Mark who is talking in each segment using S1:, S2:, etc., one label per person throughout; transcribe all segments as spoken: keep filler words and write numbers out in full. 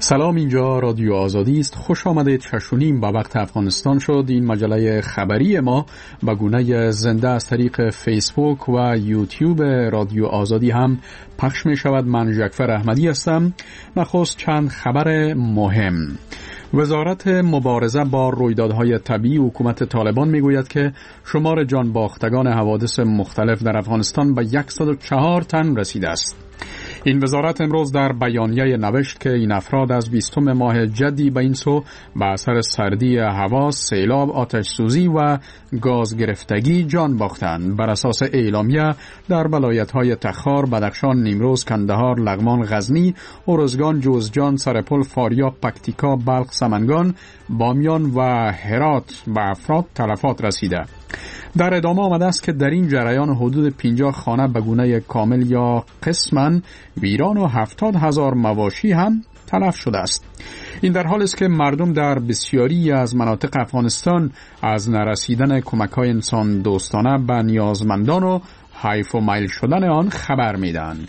S1: سلام، اینجا رادیو آزادی است. خوش آمدید. شش و نیم با وقت افغانستان شد. این مجله خبری ما به گونه زنده از طریق فیسبوک و یوتیوب رادیو آزادی هم پخش می شود. من جعفر احمدی هستم. نخست چند خبر مهم. وزارت مبارزه با رویدادهای طبیعی حکومت طالبان میگوید که شمار جان باختگان حوادث مختلف در افغانستان به صد و چهار تن رسیده است. این وزارت امروز در بیانیه نوشت که این افراد از بیستم ماه جدی به این سو به اثر سردی هوا، سیلاب، آتش سوزی و گاز گرفتگی جان باختند. بر اساس اعلامیه در ولایت‌های تخار، بدخشان، نیمروز، کندهار، لغمان، غزنی، ارزگان، جوزجان، سرپل، فاریاب، پکتیکا، بلخ، سمنگان، بامیان و هرات به افراد تلفات رسیده. در ادامه آمده است که در این جریان حدود پنجاه خانه به گونه کامل یا قسماً ویران و هفتاد هزار مواشی هم تلف شده است. این در حال است که مردم در بسیاری از مناطق افغانستان از نرسیدن کمک‌های انسان دوستانه به نیازمندان و حیف و میل شدن آن خبر می‌دهند.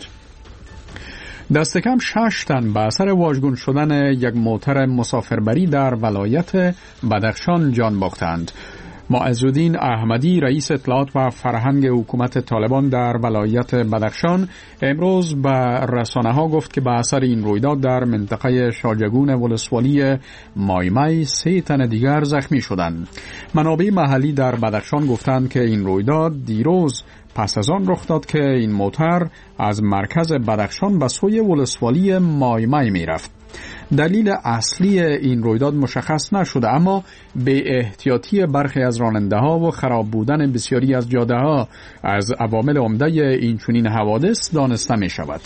S1: دست کم شش تن به اثر واژگون شدن یک موتر مسافربری در ولایت بدخشان جان باختند. معزالدین احمدی، رئیس اطلاعات و فرهنگ حکومت طالبان در ولایت بدخشان، امروز به رسانه‌ها گفت که به اثر این رویداد در منطقه شاجگون ولسوالی مایمای سه تن دیگر زخمی شدند. منابع محلی در بدخشان گفتند که این رویداد دیروز پس از آن رخ داد که این موتر از مرکز بدخشان به سوی ولسوالی مایمای می رفت. دلیل اصلی این رویداد مشخص نشده، اما به احتیاطی برخی از راننده ها و خراب بودن بسیاری از جاده ها از عوامل عمده این چنین حوادث دانسته می شود.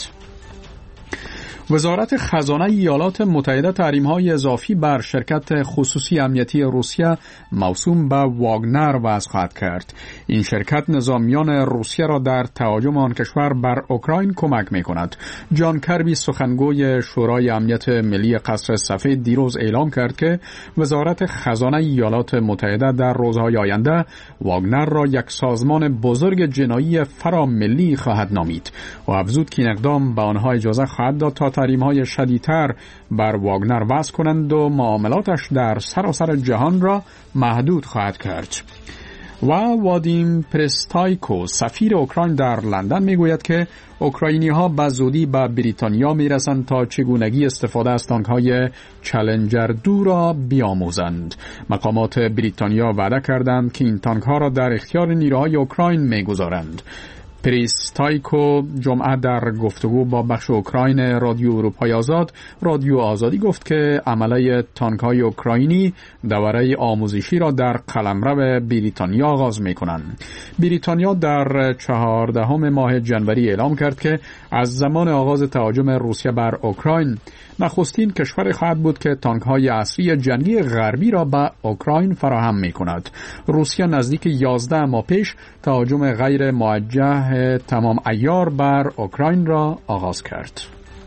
S1: وزارت خزانه ایالات متحده تحریم‌های اضافی بر شرکت خصوصی امنیتی روسیه موسوم به واگنر وضع خواهد کرد. این شرکت نظامیان روسیه را در تهاجم آن کشور بر اوکراین کمک می‌کند. جان کربی، سخنگوی شورای امنیت ملی قصر سفید، دیروز اعلام کرد که وزارت خزانه ایالات متحده در روزهای آینده واگنر را یک سازمان بزرگ جنایی فراملی خواهد نامید و افزود که این اقدام به آنها اجازه خواهد داد تا تحریم‌های شدیدتر بر واگنر وضع کنند و معاملاتش در سراسر جهان را محدود خواهد کرد. و وادیم پرستایکو، سفیر اوکراین در لندن، میگوید که اوکراینی‌ها به زودی به بریتانیا میرسند تا چگونگی استفاده از تانک‌های چالنجر دو را بیاموزند. مقامات بریتانیا وعده کردند که این تانک‌ها را در اختیار نیروهای اوکراین میگذارند. پریستایکو جمعه در گفتگو با بخش اوکراین رادیو اروپای آزاد رادیو آزادی گفت که عمله تانک‌های اوکراینی دوره آموزشی را در قلمرو بریتانیا آغاز می‌کنند. بریتانیا در چهاردهم ماه جنوری اعلام کرد که از زمان آغاز تهاجم روسیه بر اوکراین نخستین کشور خواهد بود که تانک‌های عصری جنگی غربی را به اوکراین فراهم می‌کند. روسیه نزدیک یازده ماه پیش تهاجم غیر موجه تمام عیار بر اوکراین را آغاز کرد.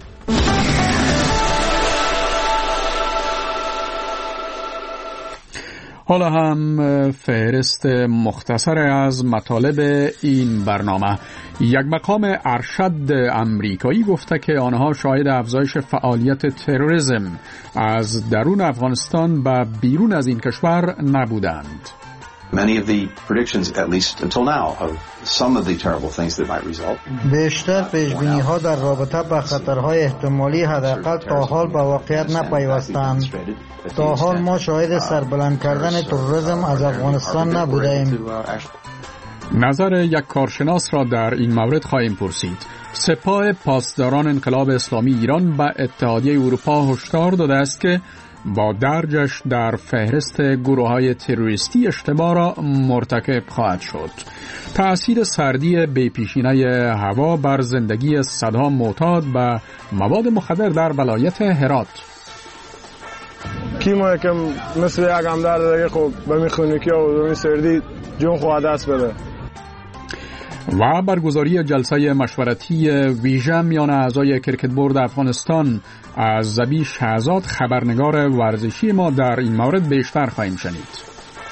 S1: حالا هم فهرست مختصر از مطالب این برنامه. یک مقام ارشد امریکایی گفته که آنها شاهد افزایش فعالیت تروریسم از درون افغانستان و بیرون از این کشور نبودند.
S2: Many of the predictions, at least until now, of some of the terrible things that might result.
S3: بیشتر پیشبینی‌ها در رابطه با خطرهای احتمالی حداقل تا حال به واقعیت نپیوستند. تا حال ما شاهد سربلند کردن تروریسم از افغانستان نبودیم.
S1: نظر یک کارشناس را در این مورد خواهیم پرسید. سپاه پاسداران انقلاب اسلامی ایران به اتحادیه اروپا هشدار داده است که با درجش در فهرست گروه‌های تروریستی اشتباه را مرتکب خواهد شد. تأثیر سردی بی‌پیشینه هوا بر زندگی صدها معتاد به مواد مخدر در ولایت هرات.
S4: کی ما یکم مثل یک همدرد دیگه خب به می خونیکی و به می سردی جون خواهد است بده.
S1: و برگزاری جلسه مشورتی ویژه میان اعضای کرکت بورد افغانستان از زبی شهزاد، خبرنگار ورزشی ما، در این مورد بیشتر خواهیم شنید.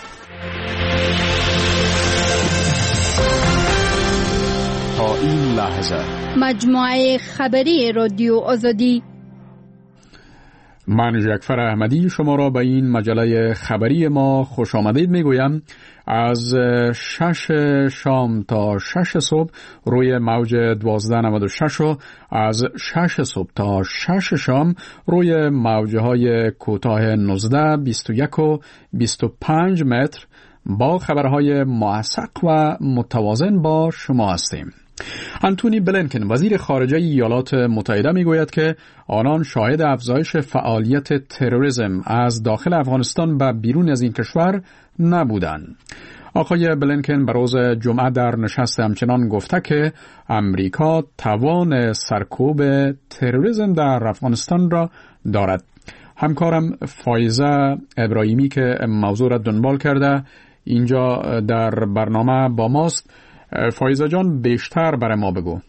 S1: تا این لحظه
S5: مجموعه خبری رادیو آزادی.
S1: من جعفر احمدی شما را به این مجله خبری ما خوش آمدید میگویم. از شش شام تا شش صبح روی موج دوازده نود و شش و از شش صبح تا شش شام روی موجه های کوتاه نوزده، بیست و یک و بیست و پنج متر با خبرهای موثق و متوازن با شما هستیم. آنتونی بلینکن وزیر خارجه ایالات متحده میگوید که آنان شاهد افزایش فعالیت تروریسم از داخل افغانستان به بیرون از این کشور نبودند. آقای بلینکن به روز جمعه در نشست همچنان گفته که امریکا توان سرکوب تروریسم در افغانستان را دارد. همکارم فایزه ابراهیمی که موضوع را دنبال کرده اینجا در برنامه با ماست. فایزه جان بیشتر برای ما بگو.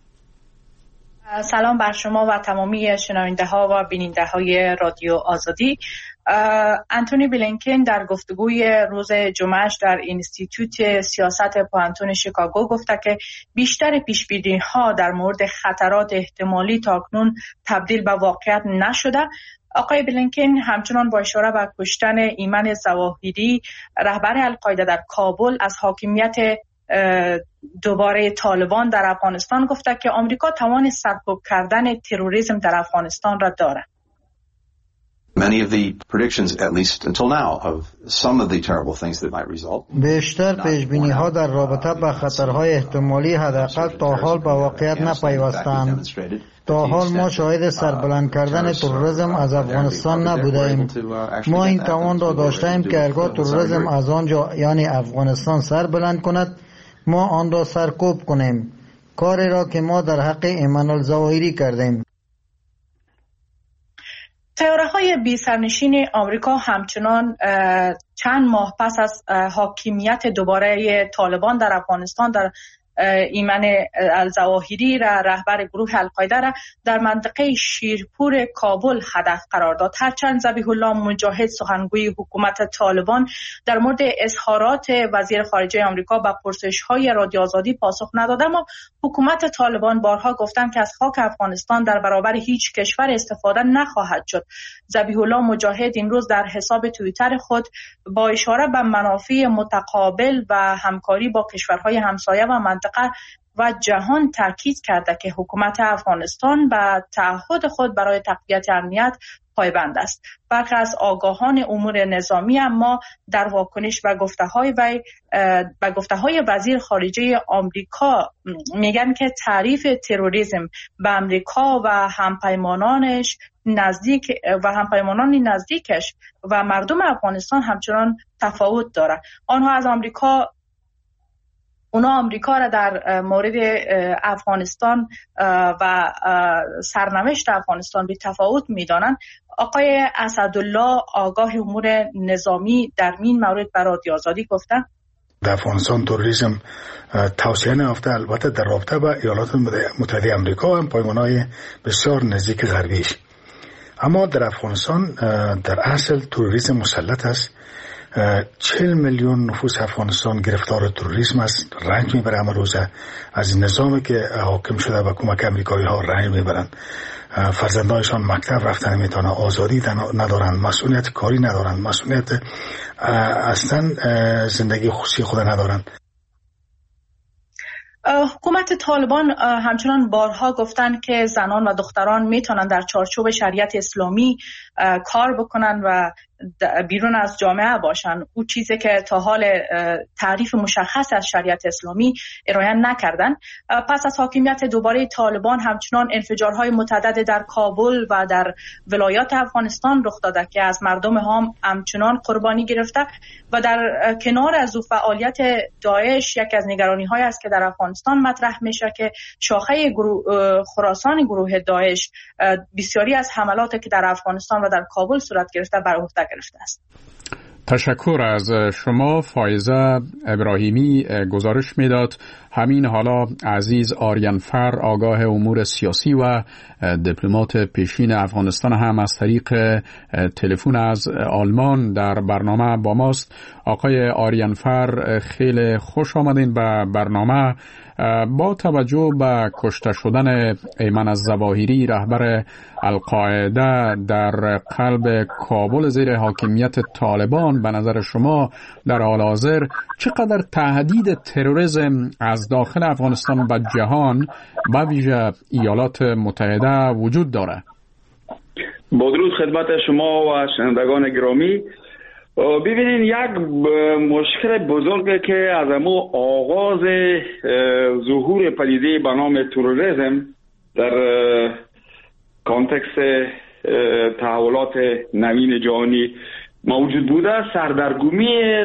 S5: سلام بر شما و تمامی شنونده ها و بیننده های رادیو آزادی. آنتونی بلینکن در گفتگوی روز جمعهش در اینستیتوت سیاست پوهنتون شیکاگو گفته که بیشتر پیش‌بینی ها در مورد خطرات احتمالی تاکنون تبدیل به واقعیت نشده. آقای بلینکن همچنان با اشاره به کشتن ایمن ظواهری رهبر القاعده در کابل از حاکمیت دوباره طالبان در افغانستان گفته که آمریکا توان سرکوب کردن تروریسم در افغانستان را دارد.
S2: Many of the predictions, at least until now, of some of the terrible things that might result.
S3: بیشتر پیشبینی ها در رابطه با خطرهای احتمالی حداقل تا حال به واقعیت نپیوستند. تا حال ما شاهد سربلند کردن تروریسم از افغانستان نبودیم. ما این توان را داشتیم که هرگاه تروریسم از آنجا یعنی افغانستان سربلند کند ما آن را سرکوب کنیم. کاری را که ما در حق ایمن الظواهری کردیم.
S5: تیاره‌های بی سرنشین آمریکا همچنان چند ماه پس از حاکمیت دوباره طالبان در افغانستان در ایمن الظواهری را رهبر گروه القاعده را در منطقه شیرپور کابل هدف قرار داد. هرچند ذبیح الله مجاهد سخنگوی حکومت طالبان در مورد اظهارات وزیر خارجه آمریکا به پرسش‌های رادیو آزادی پاسخ نداد، اما حکومت طالبان بارها گفتند که از خاک افغانستان در برابر هیچ کشور استفاده نخواهد شد. ذبیح الله مجاهد امروز در حساب توییتر خود با اشاره به منافع متقابل و همکاری با کشورهای همسایه و منطقه و جهان تاکید کرده که حکومت افغانستان به تعهد خود برای تقویت امنیت پایبند است. برخی از آگاهان امور نظامی اما در واکنش به گفته‌های وی به گفته‌های وزیر خارجه آمریکا میگن که تعریف تروریسم به آمریکا و همپیمانانش نزدیک و همپیمانان نزدیکش و مردم افغانستان همچنان تفاوت دارد. آنها از آمریکا اونا آمریکا را در مورد افغانستان و سرنوشت افغانستان بی تفاوت می‌دانند. آقای اسدالله آگاه امور نظامی در این مورد به رادیو آزادی گفتند
S6: در افغانستان تروریسم توسعه نیافته، البته در رابطه با ایالات متحده آمریکا هم پایمان‌های بسیار نزدیک غربیش، اما در افغانستان در اصل تروریسم مسلط است. چهل میلیون نفوس افغانستان گرفتار تروریسم است، رنج میبره همه روزه از نظامی که حاکم شده و کمک امریکایی ها رنج میبرند. فرزندانشان مکتب رفتن نمیتونن، آزادی ندارن، مسئولیت کاری ندارن، مسئولیت اصلا زندگی خصوصی خود ندارن.
S5: حکومت طالبان همچنان بارها گفتند که زنان و دختران میتونن در چارچوب شریعت اسلامی کار بکنن و بیرون از جامعه باشن. او چیزی که تا حال تعریف مشخص از شریعت اسلامی ارائه نکردن. پس از حاکمیت دوباره طالبان همچنان انفجارهای متعدد در کابل و در ولایات افغانستان رخ داده که از مردم هم همچنان قربانی گرفته و در کنار از او فعالیت داعش یک از نگرانی‌های است که در افغانستان مطرح میشه که شاخه گروه خراسان گروه داعش بسیاری از حملاتی که در افغانستان و در کابل صورت گرفته بر عهده گرفته است.
S1: تشکر از شما فایزه ابراهیمی. گزارش میداد همین حالا عزیز آریانفر آگاه امور سیاسی و دیپلمات پیشین افغانستان هم از طریق تلفن از آلمان در برنامه با ماست. آقای آریانفر خیلی خوش آمدین به برنامه. با توجه به کشته شدن ایمن الظواهری رهبر القاعده در قلب کابل زیر حاکمیت طالبان، به نظر شما در حال حاضر چقدر تهدید تروریسم از داخل افغانستان به جهان به ویژه ایالات متحده وجود داره؟
S7: با درود خدمت شما و شنوندگان گرامی. ببینین، یک مشکل بزرگی که از امو آغاز ظهور پدیده به نام تروریسم در کانتکست تحولات نوین جهانی موجود بوده، سردرگمی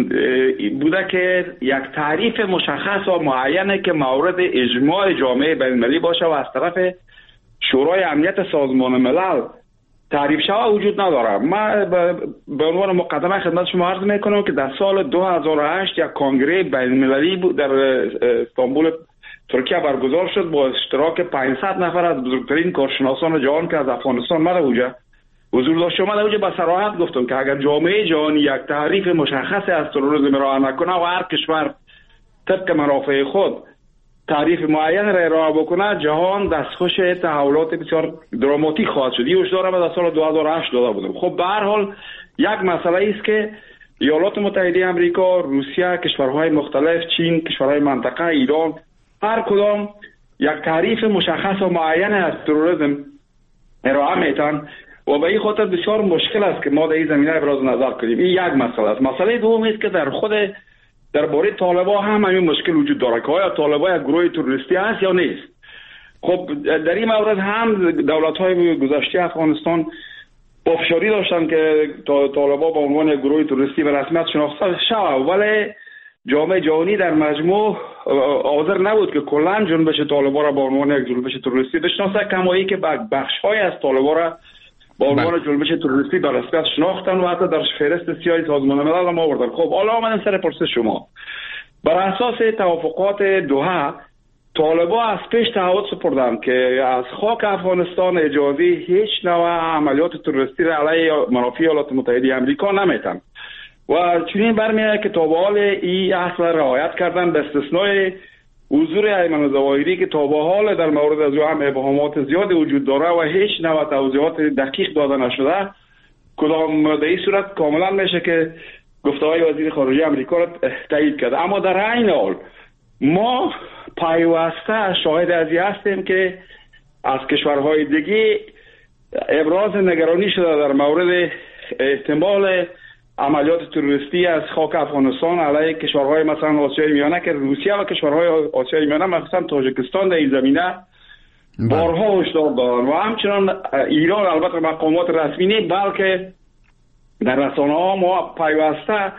S7: بوده که یک تعریف مشخص و معینه که مورد اجماع جامعه بین‌المللی باشه و از طرف شورای امنیت سازمان ملل تعریف شود وجود نداره. من به عنوان مقدمه خدمت شما عرض میکنم که در سال دو هزار و هشت یک کنگره بین‌المللی بود در استانبول ترکیه برگزار شد با اشتراک پانصد نفر از بزرگترین کارشناسان جهان که از افغانستان مده اوجه حضور داشت. شما در اوجه به صراحت گفتم که اگر جامعه جهانی یک تعریف مشخصی از تروریسم ارائه نکنه و هر کشور طبق منافع خود تعریف معین را ارائه بکنه، جهان دستخوش تحولات بسیار دراماتیک خواهد شد. این هشدار را در سال دو هزار و هشت داده بودم. خب به هر حال یک مسئله است که ایالات متحده آمریکا، روسیه، کشورهای مختلف، چین، کشورهای منطقه، ایران، هر کدام یک تعریف مشخص و معین از تروریسم ارائه میتن و به این خاطر بسیار مشکل است که ما در این زمینه ابراز نظر کنیم. این یک مسئله است. مسئله دوم است که در خود درباره طالبان هم همین مشکل وجود داره که آیا طالبان یک گروه تروریستی است یا نیست. خب در این مورد هم دولت‌های گذشته افغانستان پافشاری داشتن که طالبان به عنوان یک گروه تروریستی به رسمیت شناخته شود، ولی جامعه جهانی در مجموع حاضر نبود که کلا جنبش طالبان را به عنوان یک جنبش تروریستی بشناسه، کمایی که بخش‌های از طالبان را با عنوان جنبش تروریستی به رسمیت شناختن و حتی در فهرست سیاه سازمان ملل هم آوردن. خب حالا آمدن سر پرسش شما. بر اساس توافقات دوحه، طالبان از پیش تعهد سپردن که از خاک افغانستان اجازه هیچ نوع عملیات تروریستی را علیه منافع ایالات متحده آمریکا نمیتن و چنین برمیاد که تا به حال این اصل رعایت کردن، به استثنای حضور ایمن الظواهری که تا به حال در مورد از او هم ابهامات زیاد وجود داره و هیچ نوع توضیحات دقیق داده نشده، کدام در این صورت کاملا میشه که گفته‌های وزیر خارجه آمریکا را تایید کرد. اما در عین حال ما پیوسته شاهد از این هستیم که از کشورهای دیگه ابراز نگرانی شده در مورد احتمال عملیات تروریستی از خاک افغانستان علیه کشورهای مثلا آسیای میانه که روسیه و کشورهای آسیای میانه مثلا تاجیکستان در این زمینه بارها هشدار دادن و همچنان ایران، البته مقامات رسمی نیست بلکه در رسانه ها ما پیوسته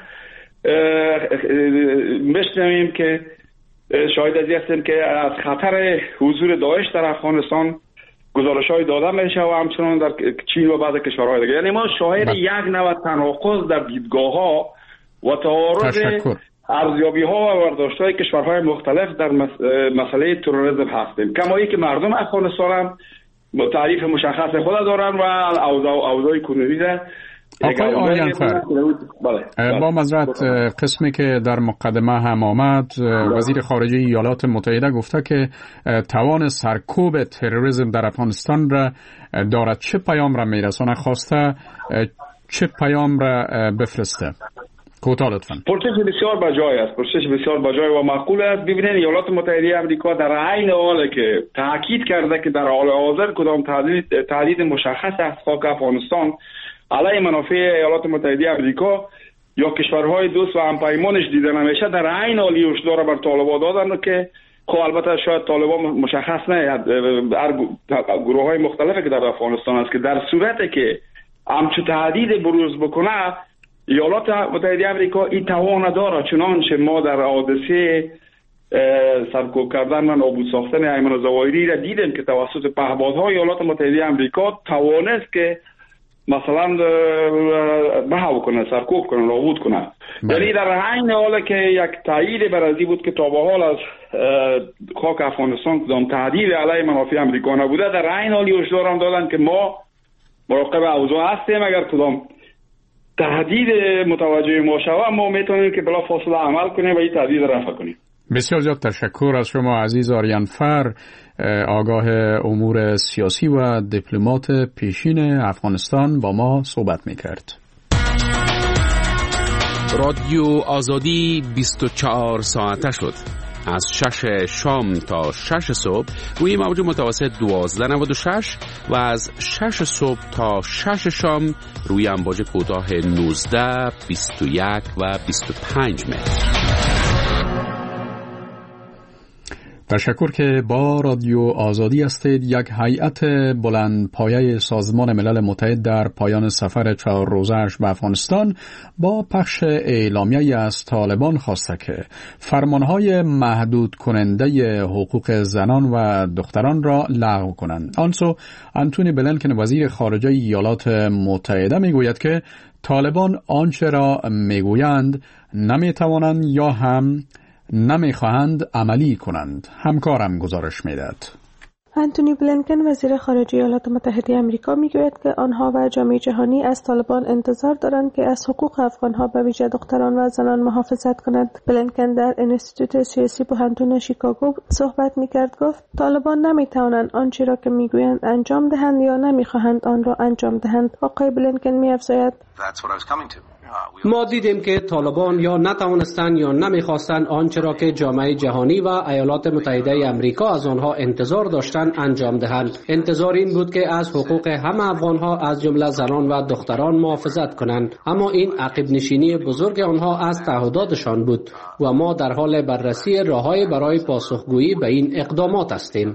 S7: میشنویم که شاهد از این هستیم که از خطر حضور داعش در افغانستان گزارش های داده میشه و همچنان در چین و بعض کشورهای دیگه. یعنی ما شاهد با. یک نوع تناقض در دیدگاه ها و تعارض ارزیابی ها و برداشت های کشورهای مختلف در مسئله تروریسم هستیم، کمایی که مردم افغانستان هم با تعریف مشخص خود دارن و اوضاع اوضاع کنونی را.
S1: آقای آریانفر، بله. با معذرت قسمی که در مقدمه هم آمد، وزیر خارجه ایالات متحده گفته که توان سرکوب تروریسم در افغانستان را دارد. چه پیام را میرسونه؟ خواسته چه پیام را بفرسته؟ کوتاه لطفاً.
S7: پرسش بسیار بجای است. پرسش بسیار بجای و معقول است. ببینید ایالات متحده آمریکا در عین حالی که تاکید کرده که در حال حاضر کدام تهدید تهدید مشخص از خاک افغانستان علیه منافع ایالات متحده آمریکا یا کشورهای دوست و همپیمانش دیده نمیشه، در عین حال هشدار بر طالبان دادن که خب البته شاید طالبان مشخص نه، گروه های مختلفی که در افغانستان است که در صورتی که همچون تهدید بروز بکنه ایالات متحده آمریکا این توان داره، چنانچه ما در حادثه سرکوب کردن و نابود ساختن ایمن الظواهری را دیدیم که توسط پهپادهای ایالات متحده آمریکا توانست که مثلا محو کنه، سرکوب کنه، نابود کنه. یعنی در عین حالی که یک تایید بر ازی بود که تا به حال از خاک افغانستان کدام تهدید علیه منافع آمریکا نبوده، در عین حال هشدار هم دادن که ما مراقب اوضاع هستیم، اگر کدام تهدید متوجه ما شود ما میتونیم که بلا فاصله عمل کنیم و این تهدید رفع کنیم.
S1: بسیار زیاد تشکر از شما عزیز آریان فر، آگاه امور سیاسی و دیپلمات پیشین افغانستان با ما صحبت میکرد.
S8: رادیو آزادی بیست و چهار ساعته شد. از شش شام تا شش صبح روی موج متوسط دوازده نود و شش و از شش صبح تا شش شام روی امواج کوتاه نوزده، بیست و یک و بیست و پنج متر.
S1: تشکر که با رادیو آزادی هستید. یک هیئت بلند پایه سازمان ملل متحد در پایان سفر چهار روزه‌اش به افغانستان با پخش اعلامیه‌ای از طالبان خواسته که فرمانهای محدود کننده حقوق زنان و دختران را لغو کنند. آنسو انتونی بلینکن وزیر خارجه ایالات متحده میگوید که طالبان آنچه را میگویند نمیتوانند یا هم نمیخواهند عملی کنند. همکارم گزارش میداد.
S9: انتونی بلینکن وزیر خارجه ایالات متحده آمریکا میگوید که آنها و جامعه جهانی از طالبان انتظار دارند که از حقوق افغانها به ویژه دختران و زنان محافظت کنند. بلینکن در انستیتوت سیاسی بحرانتون شیکاگو صحبت میکرد. گفت طالبان نمیتوانند آنچه را که میگویند انجام دهند یا نمیخواهند آن را انجام دهند. آقای بلینکن میافزاید
S10: ما دیدیم که طالبان یا نتوانستند یا نمیخواستند آنچه را که جامعه جهانی و ایالات متحده آمریکا از آنها انتظار داشتند انجام دهند. انتظار این بود که از حقوق همه افغانها از جمله زنان و دختران محافظت کنند، اما این عقب نشینی بزرگ آنها از تعهداتشان بود و ما در حال بررسی راههای برای پاسخگویی به این اقدامات هستیم.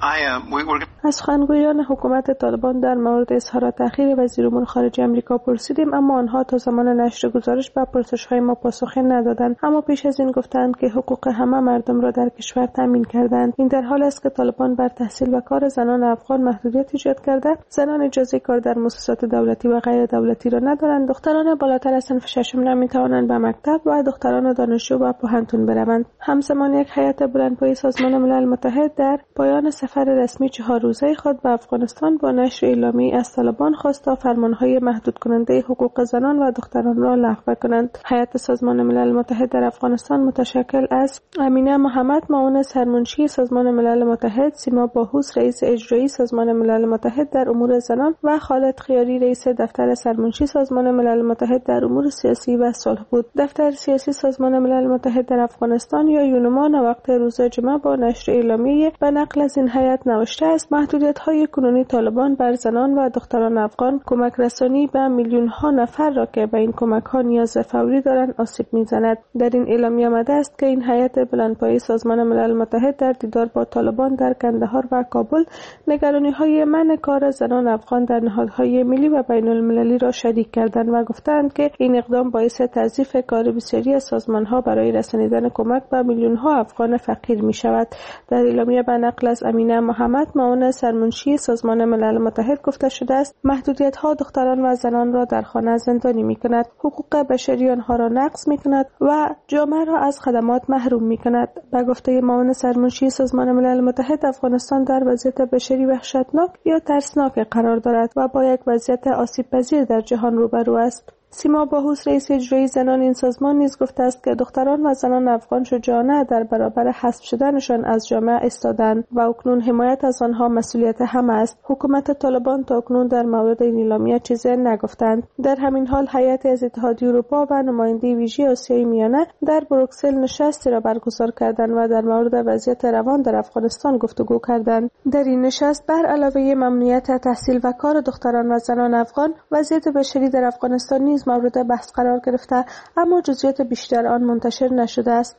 S9: از سخنگویان حکومت طالبان در مورد اظهارات اخیر وزیر امور خارجه آمریکا پرسیدیم، اما آنها تا زمان نشر گزارش به پرسش‌های ما پاسخی ندادند. اما پیش از این گفتند که حقوق همه مردم را در کشور تامین کردند. این در حالی است که طالبان بر تحصیل و کار زنان افغان محدودیت ایجاد کرده. زنان اجازه کار در مؤسسات دولتی و غیر دولتی را ندارند. دختران بالاتر از صنف ششم نمی‌توانند به مکتب و دختران دانشجو به پوهنتون بروند. همزمان یک هیئت بلندپایه سازمان ملل متحد در پایان سفر رسمی چهار روزه خود به افغانستان با نشر اعلامیه‌ای از طالبان خواست تا فرمانهای محدود کننده حقوق زنان و دختران را لغو کنند. هیئت سازمان ملل متحد در افغانستان متشکل از امینه محمد معاون سرمنشی سازمان ملل متحد، سیما باهوس رئیس اجرایی سازمان ملل متحد در امور زنان و خالد خیاری رئیس دفتر سرمنشی سازمان ملل متحد در امور سیاسی و صلح بود. دفتر سیاسی سازمان ملل متحد در افغانستان یا یونما وقت روز جمعه با نشر اعلامیه به نقل از این هیئت نوشته است: محدودیت‌های کنونی طالبان بر زنان و دختران افغان کمک رسانی به میلیون‌ها نفر را که به این کمک‌ها نیاز فوری دارند آسیب می‌زند. در این اعلامیه آمده است که این هیئت بلندپایه سازمان ملل متحد در دیدار با طالبان در کندهار و کابل نگرانی‌های منع کار زنان افغان در نهادهای ملی و بین‌المللی را شریک کردند و گفتند که این اقدام باعث تضعیف کار بسیاری از سازمان‌ها برای رسانیدن کمک به میلیون‌ها افغان فقیر می‌شود. در اعلامیه به نقل از امینه محمد معاون سرمنشی سازمان ملل متحد گفته شده است: محدودیت‌ها دختران و زنان را در خانه زندانی می‌کند، حقوق بشری آنها را نقض می‌کند و جامعه را از خدمات محروم می‌کند. به گفته معاون سرمنشی سازمان ملل متحد، افغانستان در وضعیت بشری وحشتناک یا ترسناک قرار دارد و با یک وضعیت آسیب‌پذیر در جهان روبرو است. سیما باهوس رئیس اجرایی زنان این سازمان نیز گفته است که دختران و زنان افغان شجاعانه در برابر حذف شدنشان از جامعه ایستادند و اکنون حمایت از آنها مسئولیت همه است. حکومت طالبان تا اکنون در مورد این اعلامیه چیزی نگفتند. در همین حال هیئت از اتحادیه اروپا و نماینده ویژه آسیای میانه در بروکسل نشستی را برگزار کردند و در مورد وضعیت روان در افغانستان گفتگو کردند. در این نشست بر علاوه ممنوعیت تحصیل و کار دختران و زنان افغان، وضعیت بشری در افغانستان نیز مورد بحث قرار گرفته، اما جزئیات بیشتر آن منتشر نشده است.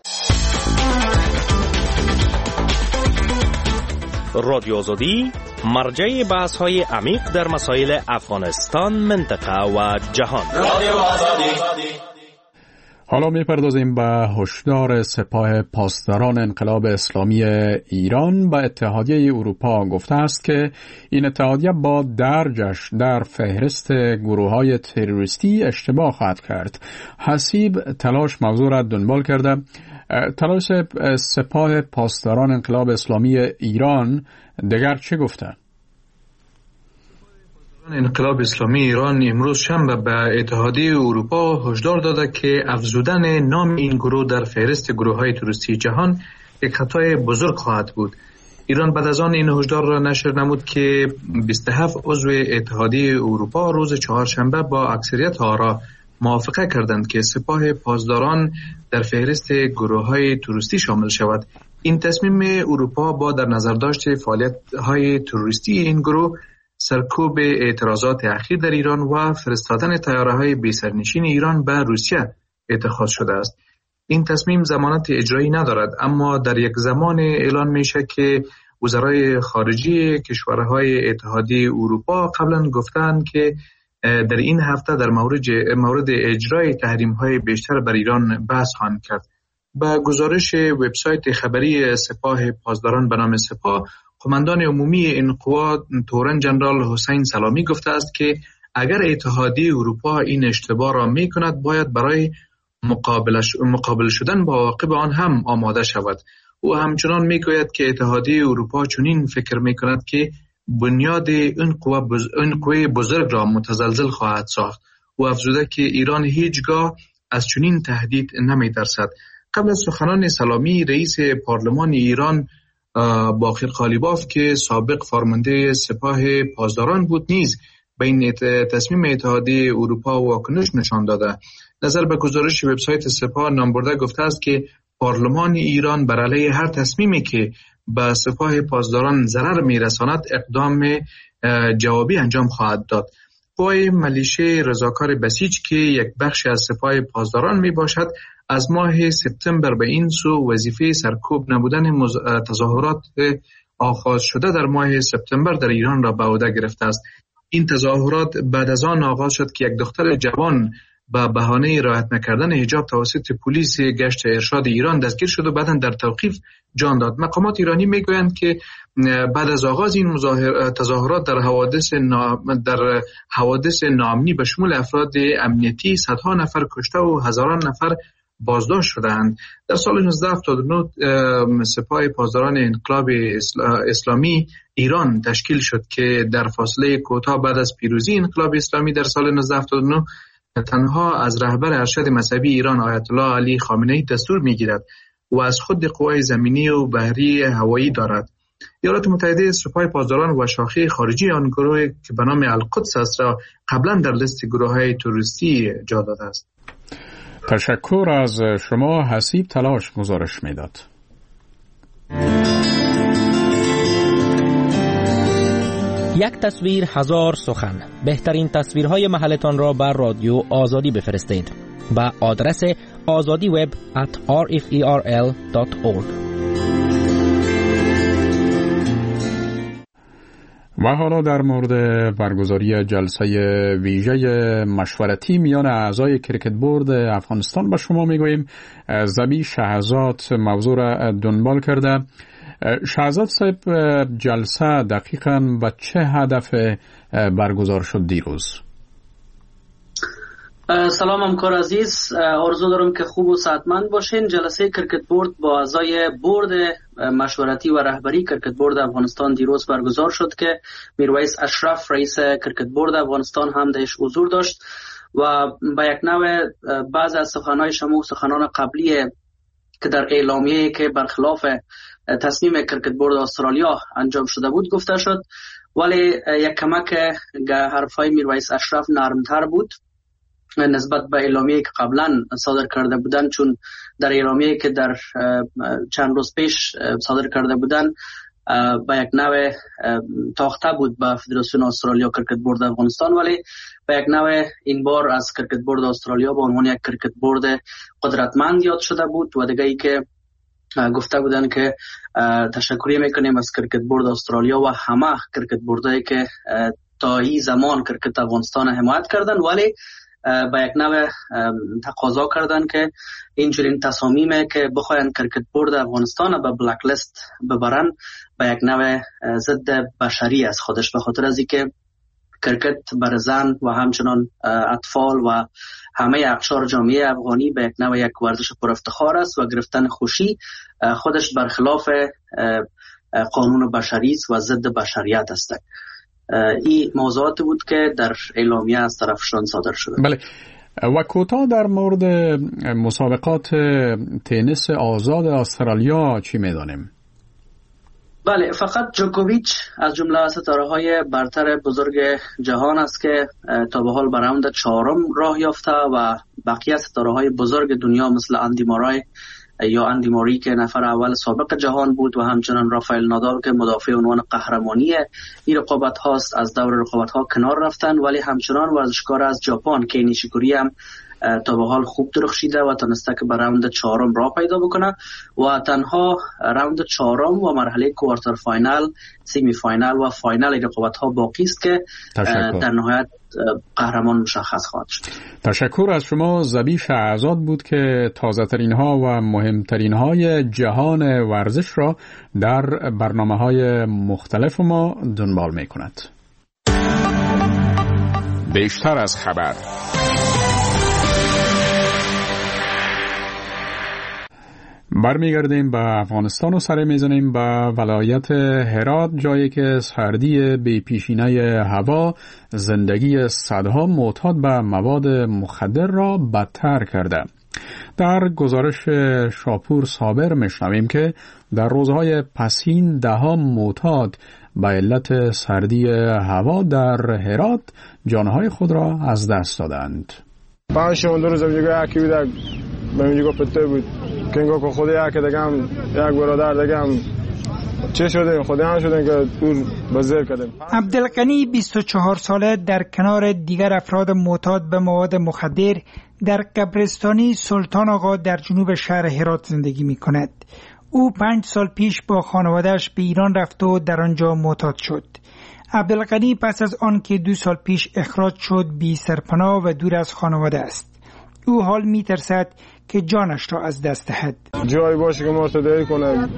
S11: رادیو آزادی مرجع بحث‌های عمیق در مسائل افغانستان، منطقه و جهان. رادیو آزادی.
S1: حالا می‌پردازیم به هشدار سپاه پاسداران انقلاب اسلامی ایران به اتحادیه اروپا. گفته است که این اتحادیه با درجش در فهرست گروه‌های تروریستی اشتباه خواهد کرد. حسیب تلاش موضوع را دنبال کرده. تلاش سپاه پاسداران انقلاب اسلامی ایران دیگر چه گفته؟
S12: انقلاب اسلامی ایران امروز شنبه به اتحادیه اروپا هشدار داده که افزودن نام این گروه در فهرست گروه‌های تروریستی جهان یک خطای بزرگ خواهد بود. ایران بعد از آن این هشدار را نشر نمود که بیست و هفت عضو اتحادیه اروپا روز چهارشنبه با اکثریت آرا موافقه کردند که سپاه پاسداران در فهرست گروه‌های تروریستی شامل شود. این تصمیم اروپا با در نظر داشت فعالیت‌های تروریستی این گروه، سرکوب اعتراضات اخیر در ایران و فرستادن طیاره‌های بی‌سرنشین ایران به روسیه اتخاذ شده است. این تصمیم ضمانت اجرایی ندارد، اما در یک زمان اعلان میشه که وزرای خارجه کشورهای اتحادیه اروپا قبلا گفتند که در این هفته در مورد مورد اجرای تحریم‌های بیشتر بر ایران بحث خواهند کرد. با گزارش وبسایت خبری سپاه پاسداران به نام سپاه، قماندان عمومی این قوا تورن جنرال حسین سلامی گفته است که اگر اتحادیه اروپا این اشتباه را میکند باید برای مقابل شدن با عواقب آن هم آماده شود. او همچنان میگوید که اتحادیه اروپا چنین فکر میکند که بنیاد این قوا بز... این قوه بزرگ را متزلزل خواهد ساخت. او افزوده که ایران هیچگاه از چنین تهدید نمیترسد. قبل از سخنان سلامی، رئیس پارلمان ایران باقر قالیباف که سابق فرمانده سپاه پاسداران بود نیز به این تصمیم اتحادیه اروپا واکنش نشان داده. نظر به گزارش وبسایت سپاه نامبرده گفته است که پارلمان ایران بر علیه هر تصمیمی که به سپاه پاسداران ضرر میرساند اقدام جوابی انجام خواهد داد. قوای ملیشه رضاکار بسیج که یک بخش از سپاه پاسداران می باشد، از ماه سپتامبر به این سو وظیفه سرکوب نبودن مز... تظاهرات آغاز شده در ماه سپتامبر در ایران را به عهده گرفته است. این تظاهرات بعد از آن آغاز شد که یک دختر جوان با بهانه رعایت نکردن حجاب توسط پلیس گشت ارشاد ایران دستگیر شد و بعداً در توقیف جان داد. مقامات ایرانی میگویند که بعد از آغاز این تظاهرات در حوادث نا... در حوادث ناامنی به شمول افراد امنیتی صدها نفر کشته و هزاران نفر بازداشت شدند. در سال نوزده هفتاد و نه سپاه پاسداران انقلاب اسلامی ایران تشکیل شد که در فاصله کوتاه بعد از پیروزی انقلاب اسلامی در سال نوزده هفتاد و نه تنها از رهبر ارشد مذهبی ایران آیت الله علی خامنه‌ای دستور می‌گیرد و از خود قوای زمینی و بحری هوایی دارد. ایالات متحده سپاه پاسداران و شاخه خارجی آن گروه که به نام القدس است را قبلا در لیست گروه‌های تروریستی جا داده است.
S1: تشکر از شما. حسیب تلاش گزارش میداد.
S11: یک تصویر هزار سخن. بهترین تصویرهای محلتان را بر رادیو آزادی بفرستید با آدرس آزادی وب ات آر اف ای آر ال دات اورگ.
S1: و حالا در مورد برگزاری جلسه ویژه مشورتی میان اعضای کریکت بورد افغانستان به شما میگوییم. زبی شهزاد موضوع را دنبال کرده. شهزاد صاحب، جلسه دقیقاً با چه هدف برگزار شد دیروز؟
S10: سلام همکار عزیز، آرزو دارم که خوب و صحتمند باشین. جلسه کرکت بورد با اعضای بورد مشورتی و رهبری کرکت بورد افغانستان دیروز برگزار شد که میرویس اشرف رئیس کرکت بورد افغانستان هم درش حضور داشت و با یک نوع بعض از سخنان شما و سخنان قبلی که در اعلامیه که برخلاف تصمیم کرکت بورد استرالیا انجام شده بود گفته شد، ولی یک کمک حرفای میرویس اشرف نرمتر بود نسبت به اعلامیه که قبلا صادر کرده بودن، چون در اعلامیه که در چند روز پیش صادر کرده بودن با یک نوع تاخته بود به فدراسیون استرالیا کرکت بورد افغانستان، ولی با یک نوع این بار از کرکت بورد استرالیا به عنوان یک کرکت بورد قدرتمند یاد شده بود و دیگه ای که گفته بودن که تشکری میکنیم از کرکت بورد استرالیا و همه کرکت بوردایی که تا این زمان کرکت افغانستان حمایت کردن، ولی با یک نوع تقاضا کردن که اینجورین تصامیمه که بخواین کرکت بورد افغانستان به بلک لیست ببرن با یک نوع ضد بشری از خودش، به خاطر از اینکه کرکت بر زن و همچنان اطفال و همه اقشار جامعه افغانی به یک نوع یک ورزش پر افتخار است و گرفتن خوشی خودش برخلاف قانون بشری است و ضد بشریت است. این موضوعات بود که در اعلامیه از طرفشان صادر شده.
S1: بله. و کوتاه در مورد مسابقات تنیس آزاد استرالیا چی میدانیم؟
S10: بله، فقط جوکوویچ از جمله ستاره‌های برتر بزرگ جهان است که تا به حال به راوند چهارم راه یافته و بقیه ستاره‌های بزرگ دنیا مثل اندی مورای یا اندی موری که نفر اول سابق جهان بود و همچنان رافائل نادال که مدافع عنوان قهرمانی این رقابت هاست از دور رقابت ها کنار رفتن، ولی همچنان ورزشکار از ژاپن کی نیشیکوری هم تا به حال خوب درخشیده و تونسته که به راوند چهارم راه پیدا بکنه و تنها راوند چهارم و مرحله کوارتر فاینال، سیمی فاینال و فاینال رقابت ها باقی است که تشکر. در نهایت قهرمان مشخص خواهد شد.
S1: تشکر از شما. ذبیح شهزاد بود که تازه ترین ها و مهمترین های جهان ورزش را در برنامه های مختلف ما دنبال می کند.
S8: بیشتر از خبر.
S1: برمیگردیم به افغانستان و سر میزنیم به ولایت هرات، جایی که سردی بی پیشینه هوا زندگی صدها معتاد به مواد مخدر را بدتر کرده. در گزارش شاپور صابر میشنویم که در روزهای پسین ده ها معتاد به علت سردی هوا در هرات جانهای خود را از دست دادند.
S4: پنج شما دو روز دیگه یکی بود به میگو پته بود که انگار که خود یکی دیگه هم یک برادر دیگه هم چه شده خود هم شده که دور بزر کردیم.
S13: عبدالغنی بیست و چهار ساله در کنار دیگر افراد معتاد به مواد مخدر در قبرستانی سلطان آقا در جنوب شهر هرات زندگی می کند. او پنج سال پیش با خانواده‌اش به ایران رفت و در آنجا معتاد شد. عبدالغنی پس از آن که دو سال پیش اخراج شد بی سرپناه و دور از خانواده است. او حال می ترسد که جانش را از دست دهد.
S4: جایی باشه که مرتدی کنه،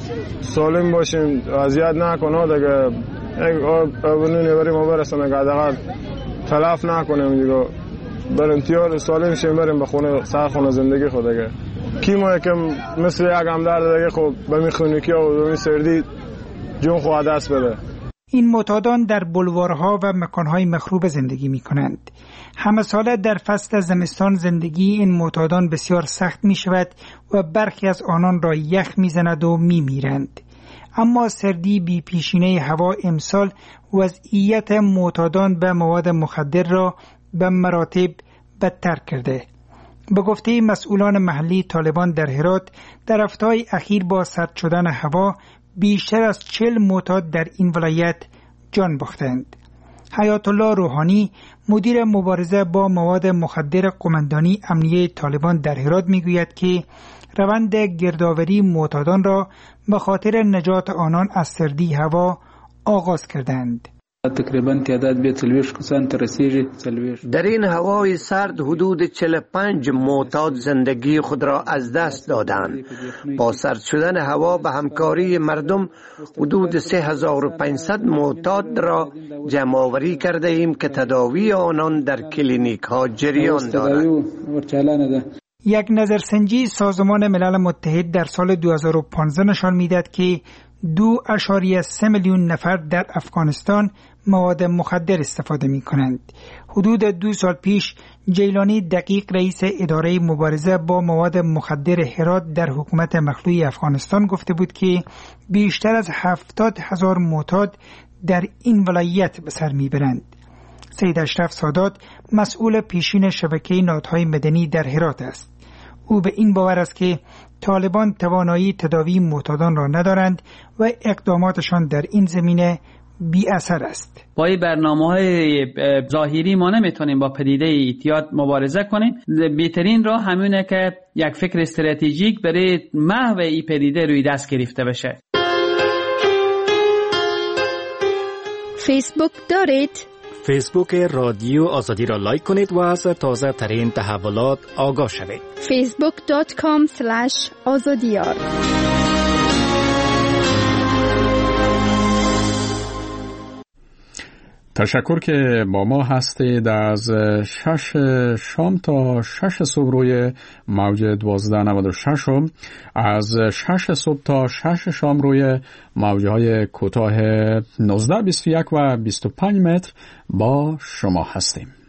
S4: سالم باشیم، اذیت نکنه دیگه، یک آبونی بریم و برسانه که حداقل تلف نکنیم دیگه، بریم تیار سالم شیم بریم به خونه سر خونه زندگی خود دیگه. کی ما که مثل یک همدرد دیگه خب به می خونیکی و به می سردی جون خود دست بده.
S13: این معتادان در بلوارها و مکانهای مخروب زندگی می کنند. همه ساله در فصل زمستان زندگی این معتادان بسیار سخت می شود و برخی از آنان را یخ می زند و می میرند. اما سردی بی پیشینه هوا امسال وضعیت معتادان به مواد مخدر را به مراتب بدتر کرده. به گفته مسئولان محلی طالبان در هرات، در هفته‌های اخیر با سرد شدن هوا بیشتر از چهل معتاد در این ولایت جان باختند. حیات الله روحانی مدیر مبارزه با مواد مخدر قماندانی امنیه طالبان در هرات میگوید که روند گردآوری معتادان را به خاطر نجات آنان از سردی هوا آغاز کردند.
S14: تقریبا تعداد به چلویش کسان ترسیجی چلویش.
S15: در این هوای سرد حدود چهل و پنج معتاد زندگی خود را از دست دادند. با سرد شدن هوا به همکاری مردم حدود سه هزار و پانصد معتاد را جمع آوری کرده ایم که تداوی آنان در کلینیک ها جریان دارد.
S13: یک نظرسنجی سازمان ملل متحد در سال دو هزار و پانزده نشان میداد که دو اشاریه سه میلیون نفر در افغانستان مواد مخدر استفاده می کنند. حدود دو سال پیش جیلانی دقیق رئیس اداره مبارزه با مواد مخدر هرات در حکومت مخلوع افغانستان گفته بود که بیشتر از هفتاد هزار معتاد در این ولایت به سر می برند. سید اشرف سادات مسئول پیشین شبکه نهادهای مدنی در هرات است. او به این باور است که طالبان توانایی تداوی معتادان را ندارند و اقداماتشان در این زمینه بی اثر است.
S16: با این برنامه‌های ظاهری ما نمیتونیم با پدیده اعتیاد مبارزه کنیم. بهترین راه همونه که یک فکر استراتژیک برای محو این پدیده روی دست گرفته بشه.
S17: فیسبوک دارید؟
S11: فیسبوک رادیو آزادی را لایک کنید و از تازه ترین تحولات آگاه شوید.
S17: فیسبوک دات کام اسلش آزادیار.
S1: تشکر که با ما هستید. از شش شام تا شش صبح روی موج دوازده نود و شش، از شش صبح تا شش شام روی موجهای کوتاه نوزده بیست و یک و بیست و پنج متر با شما هستیم.